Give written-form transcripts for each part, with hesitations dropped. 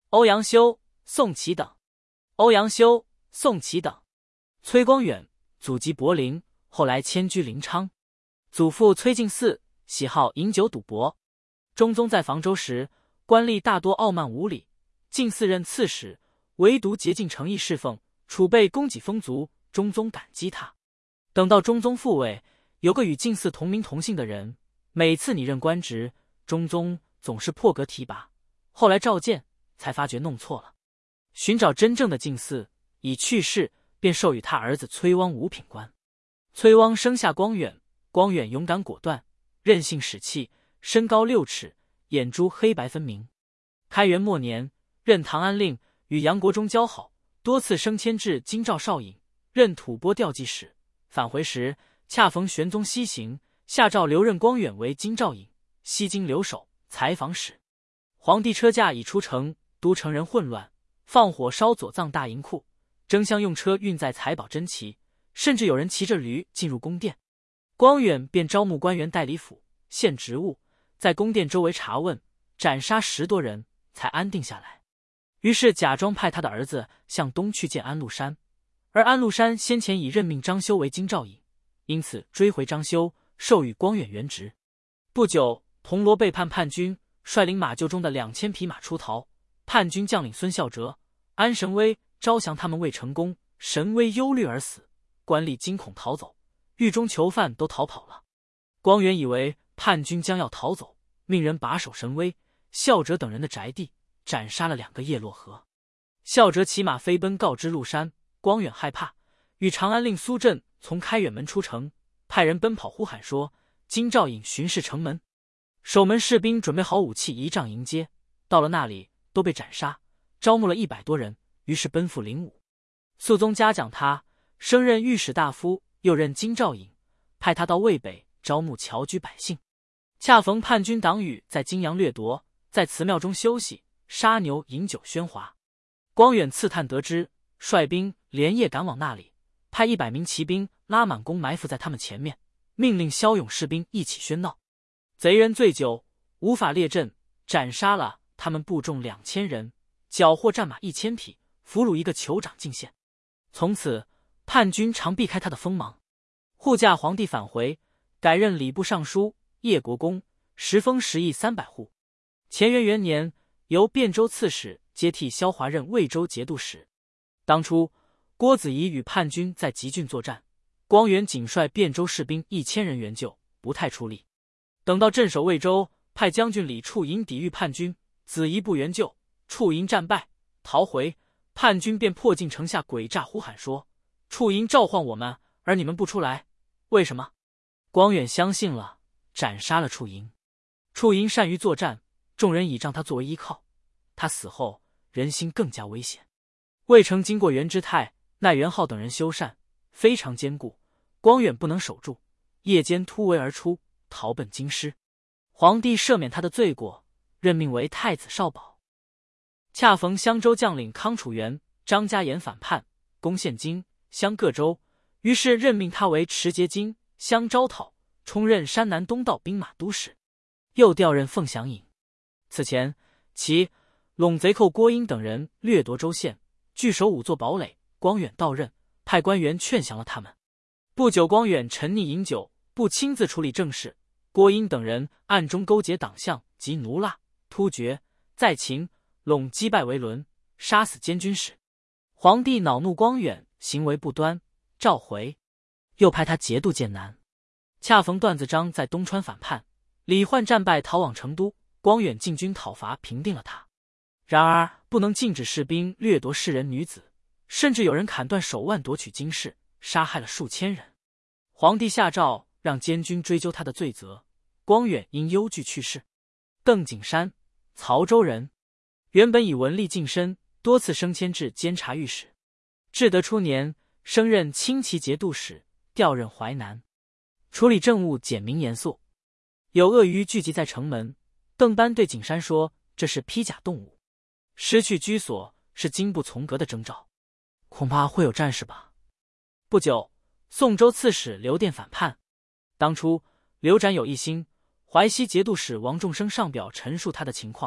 欧阳修、宋祁等。欧阳修、宋祁等。崔光远，祖籍柏林，后来迁居临昌。祖父崔敬嗣，喜好饮酒赌博。中宗在房州时，官吏大多傲慢无礼，敬嗣任刺史，唯独竭尽诚意侍奉，储备供给丰足，中宗感激他。等到中宗复位，有个与敬嗣同名同姓的人，每次拟任官职，中宗总是破格提拔。后来召见，才发觉弄错了，寻找真正的敬嗣已去世，便授予他儿子崔汪五品官。崔汪生下光远，光远勇敢果断，任性使气，身高6尺，眼珠黑白分明。开元末年，任唐安令，与杨国忠交好，多次升迁至京兆少尹，任吐蕃调剂使。返回时，恰逢玄宗西行，下诏留任光远为京兆尹、西京留守、采访使。皇帝车驾已出城，都城人混乱，放火烧左藏大银库，争相用车运载财宝珍奇，甚至有人骑着驴进入宫殿。光远便招募官员代理府，献职务，在宫殿周围查问，斩杀10多人，才安定下来。于是假装派他的儿子向东去见安禄山，而安禄山先前已任命张修为京兆尹，因此追回张修，授予光远原职。不久，铜锣背叛叛军，率领马厩中的2000匹马出逃，叛军将领孙孝哲、安神威招降他们未成功，神威忧虑而死，官吏惊恐逃走，狱中囚犯都逃跑了。光远以为叛军将要逃走，命人把守神威、孝哲等人的宅地，斩杀了2个叶落河。孝哲骑马飞奔告知禄山，光远害怕，与长安令苏震从开远门出城，派人奔跑呼喊说：京兆尹巡视城门。守门士兵准备好武器，仪仗迎接，到了那里都被斩杀，招募了100多人，于是奔赴灵武。肃宗嘉奖他，升任御史大夫，又任京兆尹，派他到渭北招募侨居百姓。恰逢叛军党羽在泾阳掠夺，在祠庙中休息，杀牛饮酒喧哗。光远刺探得知，率兵连夜赶往那里，派100名骑兵拉满弓埋伏在他们前面，命令骁勇士兵一起喧闹。贼人醉酒，无法列阵，斩杀了他们部众2000人，缴获战马1000匹，俘虏1个酋长进献。从此叛军常避开他的锋芒。护驾皇帝返回，改任礼部尚书、叶国公，时封10邑300户。乾元元年，由汴州刺史接替萧华任魏州节度使。当初郭子仪与叛军在集郡作战，光远仅率汴州士兵1000人援救，不太出力。等到镇守魏州，派将军李处营抵御叛军，子仪不援救，处营战败逃回，叛军便迫近城下诡诈呼喊说：处营召唤我们，而你们不出来，为什么？光远相信了，斩杀了处营。处营善于作战，众人倚仗他作为依靠，他死后人心更加危险。魏城经过袁之泰、奈元浩等人修缮，非常坚固，光远不能守住，夜间突围而出，逃奔京师。皇帝赦免他的罪过，任命为太子少保。恰逢襄州将领康楚元、张家言反叛，攻陷京、襄各州，于是任命他为持节京、襄招讨，充任山南东道兵马都使，又调任凤翔尹。此前，其陇贼寇郭英等人掠夺州县，据守5座堡垒，光远到任，派官员劝降了他们。不久，光远沉溺饮酒，不亲自处理政事，郭英等人暗中勾结党项及奴腊，突厥、在秦、陇击败为伦，杀死监军使。皇帝恼怒光远行为不端，召回，又派他节度剑南。恰逢段子章在东川反叛，李焕战败逃往成都，光远进军讨伐，平定了他。然而不能禁止士兵掠夺世人女子，甚至有人砍断手腕夺取金饰，杀害了数千人。皇帝下诏让监军追究他的罪责，光远因忧惧去世。邓景山，曹州人，原本以文吏晋升，多次升迁至监察御史。至德初年，升任轻骑节度使，调任淮南，处理政务简明严肃。有鳄鱼聚集在城门，邓班对景山说：“这是披甲动物，失去居所是经不从革的征兆，恐怕会有战事吧。”不久，宋州刺史刘殿反叛。当初刘展有一心，淮西节度使王仲生上表陈述他的情况，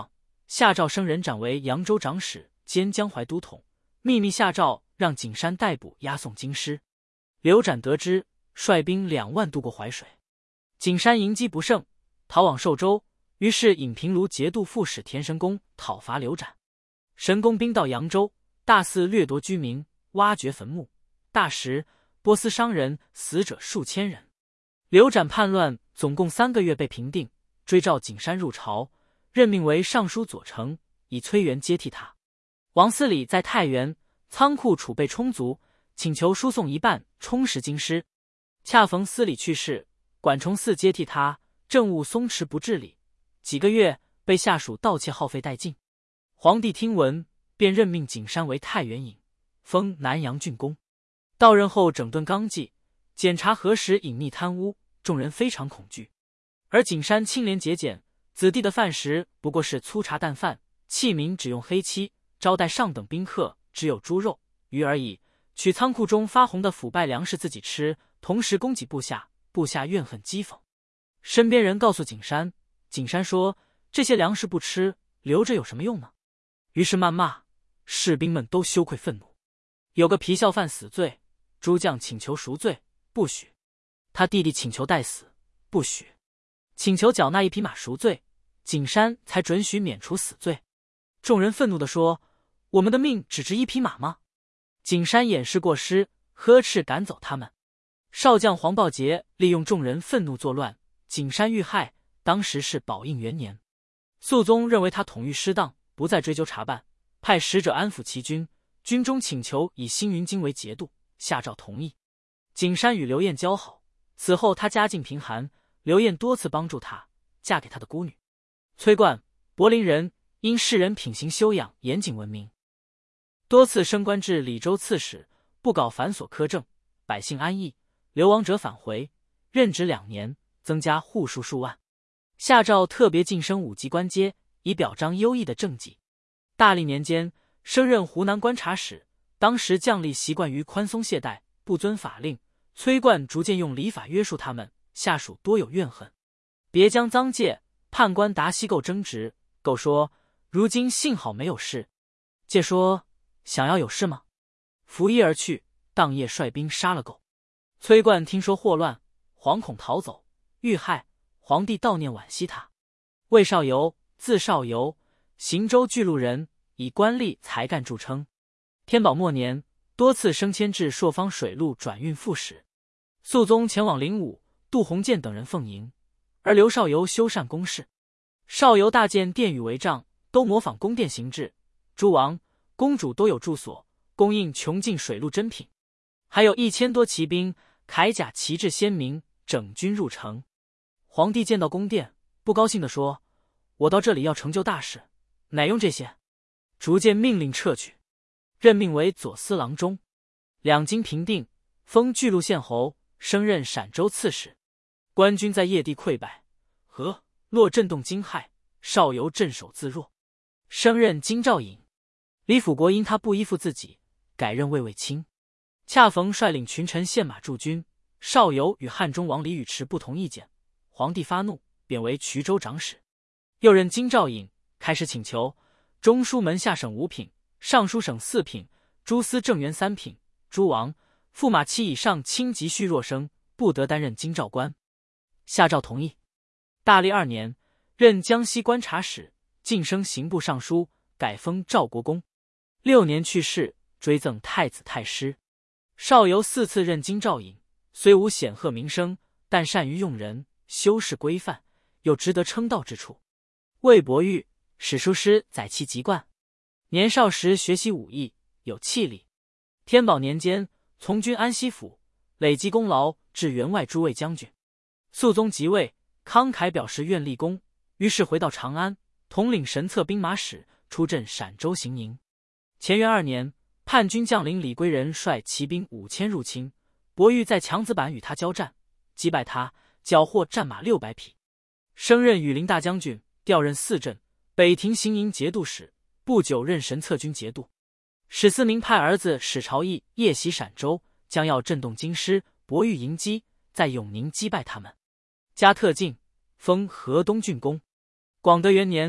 下诏升任长为扬州长史兼江淮都统，秘密下诏让景山逮捕押送京师。刘展得知，率兵2万渡过淮水。景山迎击不胜，逃往寿州，于是引平卢节度副使田神功讨伐刘展。神功兵到扬州，大肆掠夺居民，挖掘坟墓，大石波斯商人死者数千人。刘展叛乱总共3个月被平定，追召景山入朝，任命为尚书左丞，以崔元接替他。王思礼在太原仓库储备充足，请求输送一半充实京师。恰逢思礼去世，管崇嗣接替他，政务松弛不治理，几个月被下属盗窃耗费殆尽。皇帝听闻，便任命景山为太原尹，封南阳郡公。到任后整顿纲纪，检查何时隐匿贪污，众人非常恐惧。而景山清廉节俭，子弟的饭食不过是粗茶淡饭，器皿只用黑漆，招待上等宾客只有猪肉、鱼而已。取仓库中发红的腐败粮食自己吃，同时供给部下，部下怨恨讥讽。身边人告诉景山，景山说这些粮食不吃，留着有什么用呢？于是谩骂，士兵们都羞愧愤怒。有个皮校犯死罪，诸将请求赎罪，不许；他弟弟请求代死，不许；请求缴纳1匹马赎罪，景山才准许免除死罪。众人愤怒地说：我们的命只值1匹马吗？景山掩饰过失，呵斥赶走他们。少将黄豹节利用众人愤怒作乱，景山遇害，当时是宝应元年。肃宗认为他统御失当，不再追究查办，派使者安抚齐军，军中请求以星云京为节度，下诏同意。景山与刘晏交好，此后他家境贫寒，刘晏多次帮助他，嫁给他的孤女。崔冠，柏林人，因世人品行修养严谨闻名，多次升官至礼州刺史，不搞繁琐苛政，百姓安逸。流亡者返回，任职2年，增加户数数万。下诏特别晋升5级官阶，以表彰优异的政绩。大历年间，升任湖南观察使。当时将吏习惯于宽松懈怠，不遵法令，崔冠逐渐用礼法约束他们，下属多有怨恨。别将赃借，判官达西构争执，构说如今幸好没有事。借说想要有事吗？拂衣而去，当夜率兵杀了构。崔冠听说祸乱，惶恐逃走，遇害。皇帝悼念惋惜他。魏少游，字少游，行州巨鹿人，以官吏才干著称。天宝末年，多次升迁至朔方水路转运副使。肃宗前往灵武，杜鸿渐等人奉迎，而刘少游修缮宫室。少游大建殿宇为帐，都模仿宫殿形制，诸王、公主都有住所，供应穷尽水陆珍品，还有1000多骑兵，铠甲旗帜鲜明，整军入城。皇帝见到宫殿，不高兴地说：我到这里要成就大事，乃用这些？逐渐命令撤去，任命为左司郎中。两京平定，封巨鹿县侯，升任陕州刺史。官军在邺地溃败，和洛震动惊骇，少游镇守自若，升任京兆尹。李辅国因他不依附自己，改任卫尉卿。恰逢率领群臣献马驻军，少游与汉中王李宇持不同意见，皇帝发怒，贬为衢州长史，又任京兆尹。开始请求中书门下省5品，尚书省4品，诸司正员3品，诸王、驸马7以上轻级序弱生，不得担任京兆官。下诏同意。大历2年，任江西观察使，晋升刑部尚书，改封赵国公。6年去世，追赠太子太师。少游4次任京兆尹，虽无显赫名声，但善于用人，修饰规范，有值得称道之处。魏伯玉，史书师载其籍贯，年少时学习武艺，有气力。天宝年间，从军安西府，累积功劳至员外诸卫将军。肃宗即位，慷慨表示愿立功，于是回到长安，统领神策兵马使，出镇陕州行营。乾元2年，叛军将领李归仁率骑兵5000入侵，伯玉在强子坂与他交战，击败他，缴获战马600匹，升任羽林大将军，调任4镇，北庭行营节度使，不久任神策军节度。史思明派儿子史朝义夜袭陕州，将要震动京师，伯玉迎击，在永宁击败他们。加特进，封河东郡公。广德元年，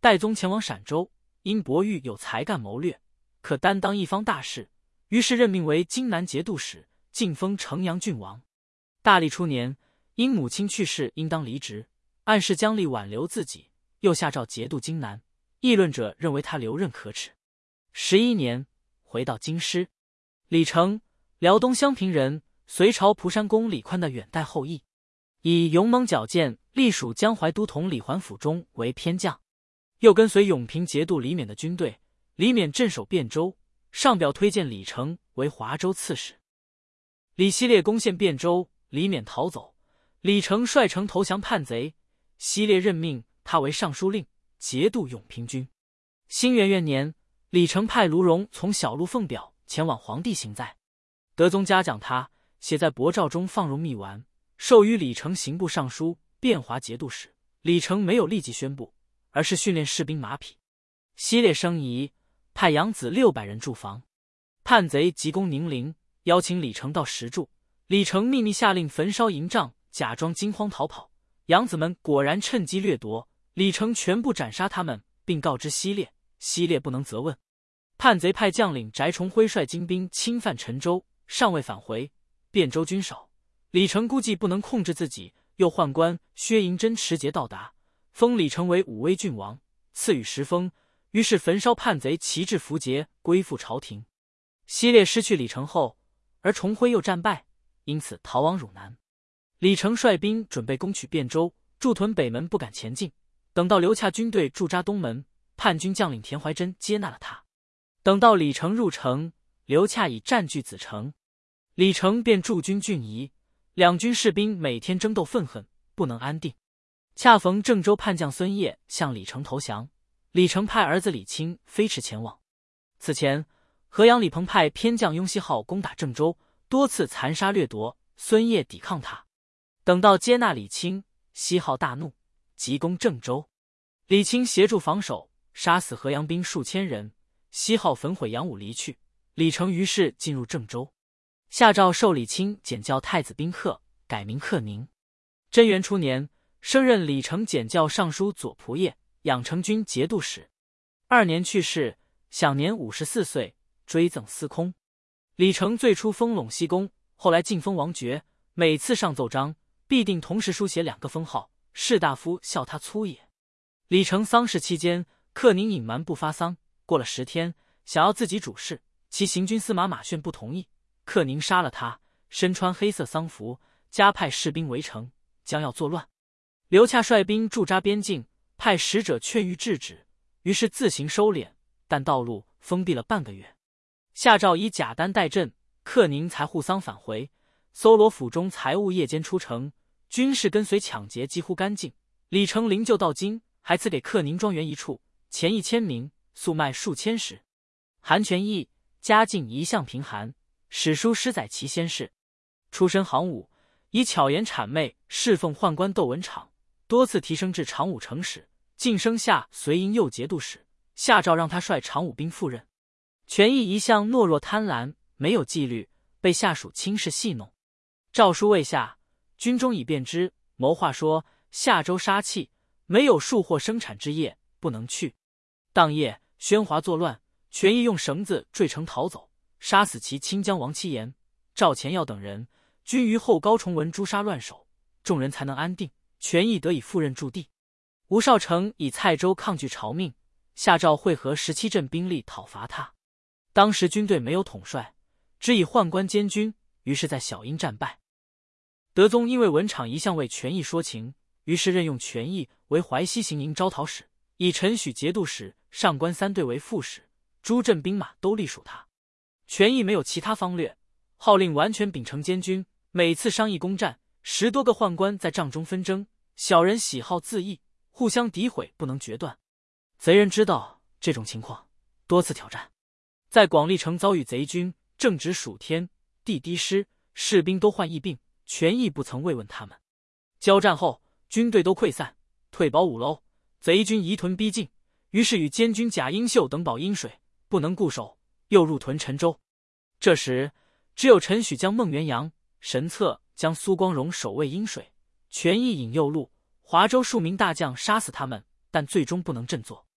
代宗前往陕州，因伯玉有才干谋略，可担当一方大事，于是任命为荆南节度使，晋封城阳郡王。大历初年，因母亲去世，应当离职，暗示姜力挽留自己，又下诏节度荆南。议论者认为他留任可耻。11年，回到京师。李成，辽东襄平人，隋朝蒲山公李宽的远代后裔，以勇猛矫健，隶属江淮都统李环府中为偏将，又跟随永平节度李勉的军队。李勉镇守汴州，上表推荐李成为华州刺史。李希烈攻陷汴州，李勉逃走，李成率城投降叛贼，希烈任命他为尚书令，节度永平军。兴元元年，李成派卢荣从小路奉表前往皇帝行在，德宗嘉奖他，写在帛诏中放入密丸，授予李成刑部尚书、汴华节度使。李成没有立即宣布，而是训练士兵马匹。希烈生疑，派养子600人驻防。叛贼急攻宁陵，邀请李成到石柱。李成秘密下令焚烧营帐，假装惊慌逃跑。养子们果然趁机掠夺，李成全部斩杀他们，并告知希烈，希烈不能责问。叛贼派将领翟重辉率精兵侵犯陈州，尚未返回。汴州军少，李成估计不能控制自己，又宦官薛迎真持节到达，封李成为武威郡王，赐予10封，于是焚烧叛贼旗帜符节，归附朝廷。希烈失去李成后，而重辉又战败，因此逃往汝南。李成率兵准备攻取汴州，驻屯北门不敢前进。等到刘洽军队驻扎东门，叛军将领田怀真接纳了他。等到李成入城，刘洽已占据子城，李成便驻军郡夷，两军士兵每天争斗愤恨，不能安定。恰逢郑州叛将孙业向李成投降，李成派儿子李钦飞驰前往。此前，河阳李鹏派偏将雍熙浩攻打郑州，多次残杀掠夺，孙业抵抗他。等到接纳李钦，熙浩大怒，急攻郑州。李钦协助防守，杀死河阳兵数千人，熙浩焚毁阳武离去。李成于是进入郑州，下诏授李钦检校太子宾客，改名克宁。贞元初年，升任李成检校尚书左仆射，养成军节度使。2年去世，享年54岁，追赠司空。李成最初封陇西公，后来晋封王爵，每次上奏章必定同时书写2个封号，士大夫笑他粗也。李成丧事期间，克宁隐瞒不发丧，过了10天，想要自己主事，其行军司马马炫不同意，克宁杀了他，身穿黑色丧服，加派士兵围城，将要作乱。刘洽率兵驻扎边境，派使者劝谕制止，于是自行收敛，但道路封闭了半个月。下诏以假单代赈，克宁才护丧返回，搜罗府中财物，夜间出城，军士跟随抢劫几乎干净。李成灵柩到京，还赐给克宁庄园1处，钱1000名，粟麦数千石。韩全义家境一向贫寒，史书诗载其先世，出身行伍，以巧言谄媚侍奉宦官窦文场，多次提升至常武成史，晋升下随营右节度使，下诏让他率常武兵赴任。全义一向懦弱贪婪，没有纪律，被下属轻视戏弄。诏书未下，军中已便知，谋划说下州杀气，没有束货生产之业，不能去。当夜喧哗作乱，全义用绳子坠城逃走，杀死其亲将王七言、赵乾耀等人。军于后高崇文诛杀乱首，众人才能安定，全义得以赴任驻地。吴少成以蔡州抗拒朝命，下诏会合17镇兵力讨伐他。当时军队没有统帅，只以宦官监军，于是在小阴战败。德宗因为文场一向为全义说情，于是任用全义为淮西行营招讨使，以陈许节度使、上官三队为副使，诸镇兵马都隶属他。全义没有其他方略，号令完全秉承监军，每次商议攻战，10多个宦官在帐中纷争，小人喜好自缢，互相诋毁，不能决断。贼人知道这种情况，多次挑战。在广利城遭遇贼军，正值暑天，地低湿，士兵都患疫病，全义不曾慰问他们。交战后，军队都溃散，退保5楼，贼军移屯逼近，于是与监军贾英秀等保阴水，不能固守，又入屯陈州。这时只有陈许将孟元阳、神策将苏光荣守卫阴水，全义引右路，华州数名大将杀死他们，但最终不能振作。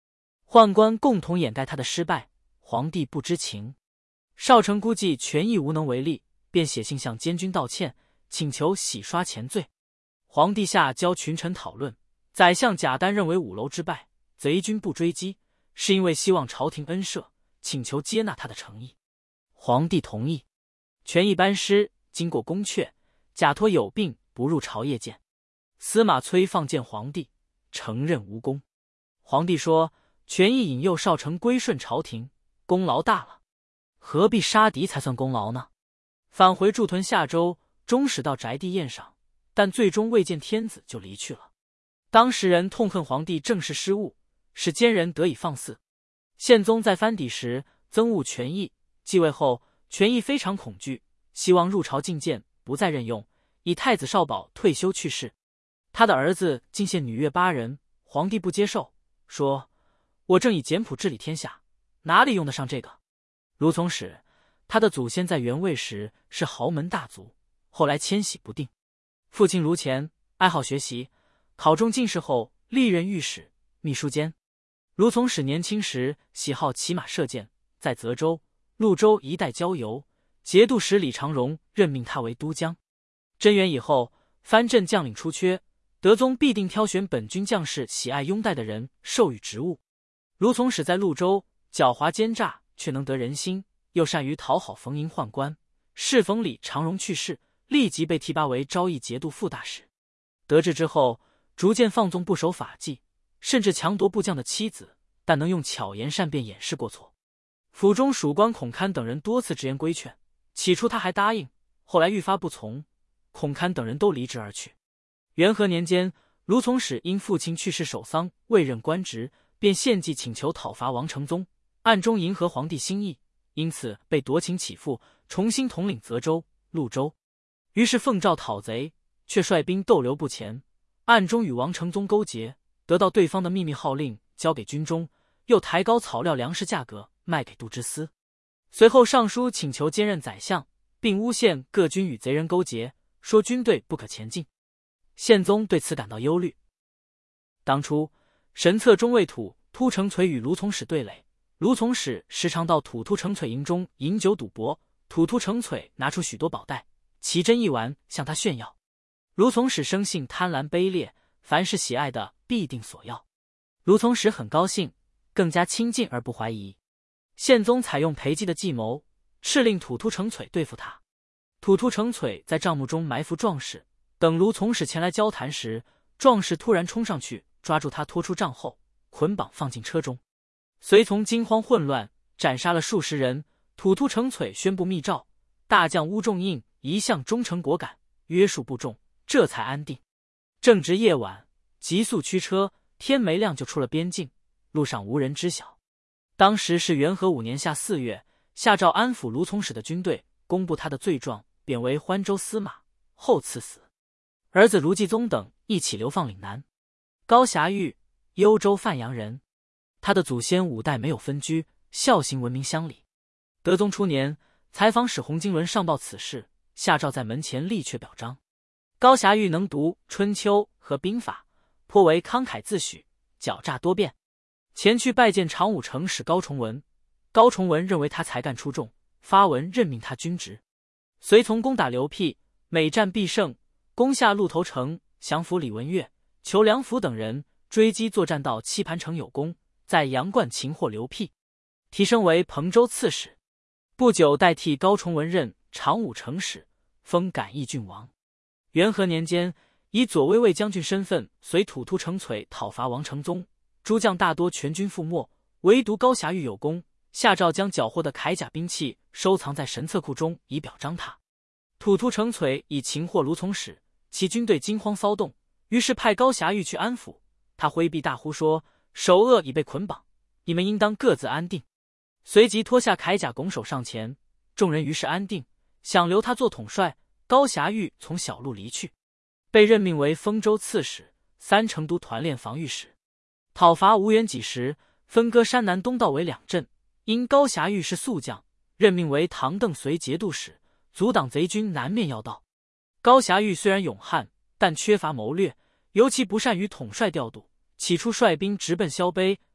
宦官共同掩盖他的失败，皇帝不知情。少成估计权益无能为力，便写信向监军道歉，请求洗刷前罪。皇帝下交群臣讨论，宰相贾丹认为五楼之败，贼军不追击，是因为希望朝廷恩赦，请求接纳他的诚意。皇帝同意。权益班师，经过宫阙，贾托有病，不入朝谒见。司马崔放见皇帝，承认无功。皇帝说：权益引诱少成归顺朝廷，功劳大了，何必杀敌才算功劳呢？返回驻屯下州，终使到宅地宴赏，但最终未见天子就离去了。当时人痛恨皇帝政事失误，使奸人得以放肆。宪宗在藩邸时憎恶权益，继位后权益非常恐惧，希望入朝觐见，不再任用，以太子少保退休去世。他的儿子进献女乐8人，皇帝不接受，说：我正以简朴治理天下，哪里用得上这个？卢从史，他的祖先在元魏时是豪门大族，后来迁徙不定。父亲卢乾爱好学习，考中进士后历任御史、秘书监。卢从史年轻时喜好骑马射箭，在泽州、潞州一带郊游，节度使李长荣任命他为都江。贞元以后，藩镇将领出缺，德宗必定挑选本军将士喜爱拥戴的人授予职务。卢从史在潞州狡猾奸诈，却能得人心，又善于讨好逢迎宦官。适逢李长荣去世，立即被提拔为昭义节度副大使。得志之后，逐渐放纵不守法纪，甚至强夺部将的妻子，但能用巧言善辩掩饰过错。府中属官孔堪等人多次直言规劝，起初他还答应，后来愈发不从，孔堪等人都离职而去。元和年间，卢从史因父亲去世守丧，未任官职，便献计请求讨伐王承宗，暗中迎合皇帝心意，因此被夺情起复，重新统领泽州、潞州。于是奉诏讨贼，却率兵逗留不前，暗中与王承宗勾结，得到对方的秘密号令，交给军中，又抬高草料粮食价格，卖给杜之司。随后上书请求兼任宰相，并诬陷各军与贼人勾结，说军队不可前进。宪宗对此感到忧虑。当初神策中尉土突成璀与卢从史对垒，卢从史时常到土突成璀营中饮酒赌博，土突成璀拿出许多宝袋，奇珍异玩向他炫耀。卢从史生性贪婪卑劣，凡是喜爱的必定索要。卢从史很高兴，更加亲近而不怀疑。宪宗采用裴寂的计谋，敕令土突成璀对付他。土突成璀在帐幕中埋伏壮士，等卢从史前来交谈时，壮士突然冲上去抓住他，拖出帐后，捆绑放进车中。随从惊慌混乱，斩杀了数十人。土突成璀宣布密诏，大将乌仲应一向忠诚果敢，约束部众，这才安定。正值夜晚，急速驱车，天没亮就出了边境，路上无人知晓。当时是元和5年夏4月，下诏安抚卢从史的军队，公布他的罪状，贬为欢州司马，后赐死。儿子卢继宗等一起流放岭南。高霞玉，幽州范阳人，他的祖先5代没有分居，孝行闻名乡里。德宗初年，采访使洪经纶上报此事，下诏在门前立阙表彰。高霞玉能读《春秋》和兵法，颇为慷慨自诩，狡诈多变。前去拜见常武成使高崇文，高崇文认为他才干出众，发文任命他军职。随从攻打刘辟，每战必胜，攻下鹿头城，降服李文岳、裘良辅等人，追击作战到棋盘城有功，在阳冠擒获刘辟，提升为彭州刺史。不久代替高崇文任常武成使，封感义郡王。元和年间，以左卫卫将军身份随土突成璀讨伐王承宗，诸将大多全军覆没，唯独高霞玉有功，下诏将缴获的铠甲兵器收藏在神策库中，以表彰他。土突成璀已擒获卢从史，其军队惊慌骚动，于是派高霞玉去安抚他，挥臂大呼说：首恶已被捆绑，你们应当各自安定。随即脱下铠甲拱手上前，众人于是安定，想留他做统帅。高霞玉从小路离去，被任命为丰州刺史、3成都团练防御使。讨伐无缘几时，分割山南东道为2镇，因高霞玉是宿将，任命为唐邓绥节度使，阻挡贼军南面要道。高霞玉虽然勇悍，但缺乏谋略，尤其不善于统帅调度。起初率兵直奔萧卑，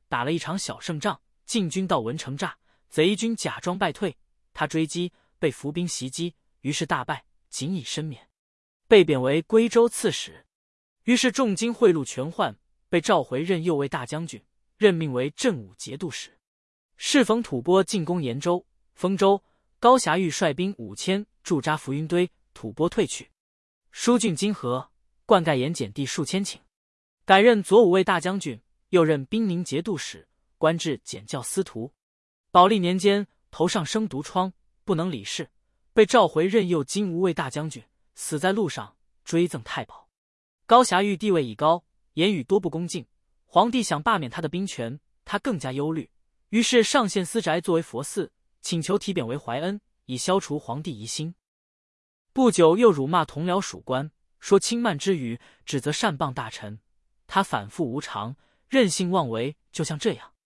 打了一场小胜仗，进军到文城栅，贼军假装败退，他追击，被伏兵袭击，于是大败，仅以身免，被贬为归州刺史。于是重金贿赂权宦，被召回任右卫大将军，任命为镇武节度使。适逢吐蕃进攻延州、丰州，高霞玉率兵5000驻扎浮云堆，吐蕃退去，疏浚金河，灌溉盐碱地数千顷，改任左武卫大将军，又任兵宁节度使，官至检校司徒。宝历年间，头上生毒疮，不能理事，被召回任右金吾卫大将军，死在路上，追赠太保。高霞玉地位已高，言语多不恭敬，皇帝想罢免他的兵权，他更加忧虑，于是上献私宅作为佛寺，请求提贬为怀恩，以消除皇帝疑心。不久又辱骂同僚属官，说轻慢之语，指责善谤大臣。他反复无常，任性妄为，就像这样，